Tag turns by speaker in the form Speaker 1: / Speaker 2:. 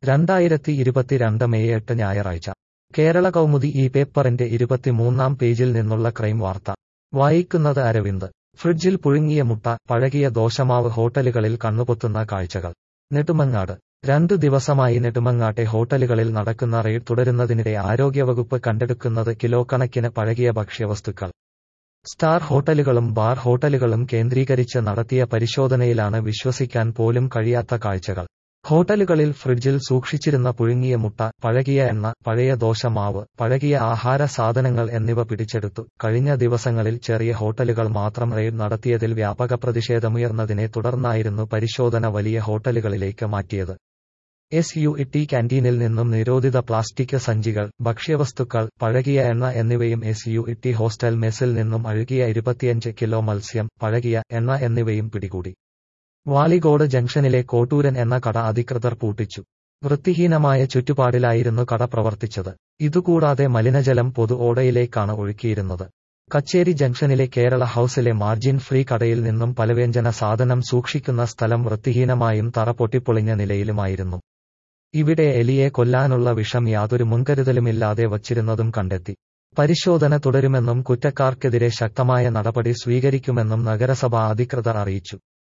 Speaker 1: 2022 May 8 ഞായറാഴ്ച കേരള കൗമുദി ഈ പേപ്പറിന്റെ 23-ാം പേജിൽ നിന്നുള്ള ക്രൈം വാർത്ത വായിക്കുന്നത് അരവിന്ദ്. ഫ്രിഡ്ജിൽ പുഴുങ്ങിയ മുട്ട, പഴകിയ ദോശമാവ്, ഹോട്ടലുകളിൽ കണ്ണുപൊത്തുന്ന കാഴ്ചകൾ. നെടുമങ്ങാട് 2 ദിവസമായി നെടുമങ്ങാട്ടെ ഹോട്ടലുകളിൽ നടക്കുന്ന റെയ്ഡ് തുടരുന്നതിനിടെ ആരോഗ്യവകുപ്പ് കണ്ടെടുക്കുന്നത് കിലോ കണക്കിന് പഴകിയ ഭക്ഷ്യവസ്തുക്കൾ. സ്റ്റാർ ഹോട്ടലുകളും ബാർ ഹോട്ടലുകളും കേന്ദ്രീകരിച്ച് നടത്തിയ പരിശോധനയിലാണ് വിശ്വസിക്കാൻ പോലും കഴിയാത്ത കാഴ്ചകൾ. ഹോട്ടലുകളിൽ ഫ്രിഡ്ജിൽ സൂക്ഷിച്ചിരുന്ന പുഴുങ്ങിയ മുട്ട, പഴകിയ എണ്ണ, പഴയ ദോശമാവ്, പഴകിയ ആഹാര സാധനങ്ങൾ എന്നിവ പിടിച്ചെടുത്തു. കഴിഞ്ഞ ദിവസങ്ങളിൽ ചെറിയ ഹോട്ടലുകൾ മാത്രം റെയ്ഡ് നടത്തിയതിൽ വ്യാപക പ്രതിഷേധമുയർന്നതിനെ തുടർന്നായിരുന്നു പരിശോധന വലിയ ഹോട്ടലുകളിലേക്ക് മാറ്റിയത്. SUIT ക്യാന്റീനിൽ നിന്നും നിരോധിത പ്ലാസ്റ്റിക് സഞ്ചികൾ, ഭക്ഷ്യവസ്തുക്കൾ, പഴകിയ എണ്ണ എന്നിവയും SUIT ഹോസ്റ്റൽ മെസ്സിൽ നിന്നും അഴുകിയ 25 കിലോ മത്സ്യം, പഴകിയ എണ്ണ എന്നിവയും പിടികൂടി. വാലിഗോട് ജംഗ്ഷനിലെ കോട്ടൂരൻ എന്ന കട അധികൃതർ പൂട്ടിച്ചു. വൃത്തിഹീനമായ ചുറ്റുപാടിലായിരുന്നു കട പ്രവർത്തിച്ചത്. ഇതുകൂടാതെ മലിനജലം പൊതു ഓടയിലേക്കാണ് ഒഴുക്കിയിരുന്നത്. കച്ചേരി ജംഗ്ഷനിലെ കേരള ഹൌസിലെ മാർജിൻ ഫ്രീ കടയിൽ നിന്നും പലവ്യഞ്ജന സാധനം സൂക്ഷിക്കുന്ന സ്ഥലം വൃത്തിഹീനമായും തറ പൊട്ടിപ്പൊളിഞ്ഞ നിലയിലുമായിരുന്നു. ഇവിടെ എലിയെ കൊല്ലാനുള്ള വിഷം യാതൊരു മുൻകരുതലുമില്ലാതെ വച്ചിരുന്നതും കണ്ടെത്തി. പരിശോധന തുടരുമെന്നും കുറ്റക്കാർക്കെതിരെ ശക്തമായ നടപടി സ്വീകരിക്കുമെന്നും നഗരസഭാ അധികൃതർ അറിയിച്ചു.